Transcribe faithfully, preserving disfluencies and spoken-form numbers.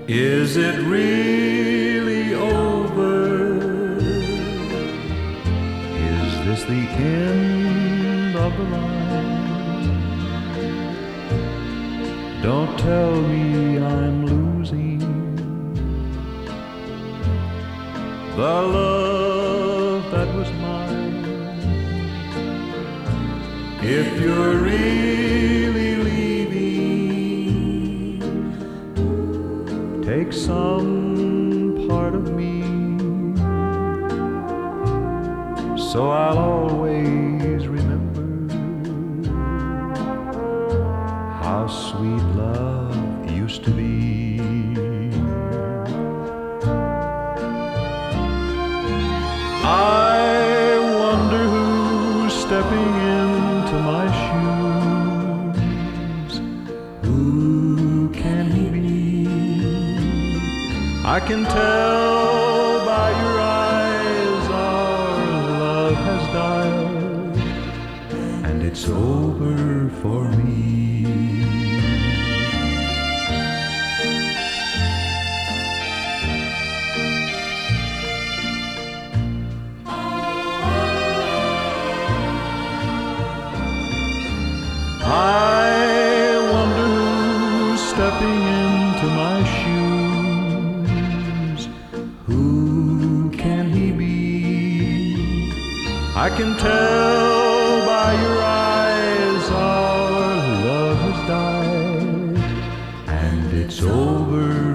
Is it really over? Is this the end of the line? Don't tell me I'm losing the love that was mine. If you're really leaving, take some part of me, so I'll always remember how sweet love used to be. I wonder who's stepping into my shoes. Who can he be? I can tell by your eyes our love has died, and it's over for me. I wonder who's stepping into my shoes. Who can he be? I can tell by your eyes our love has died, and it's over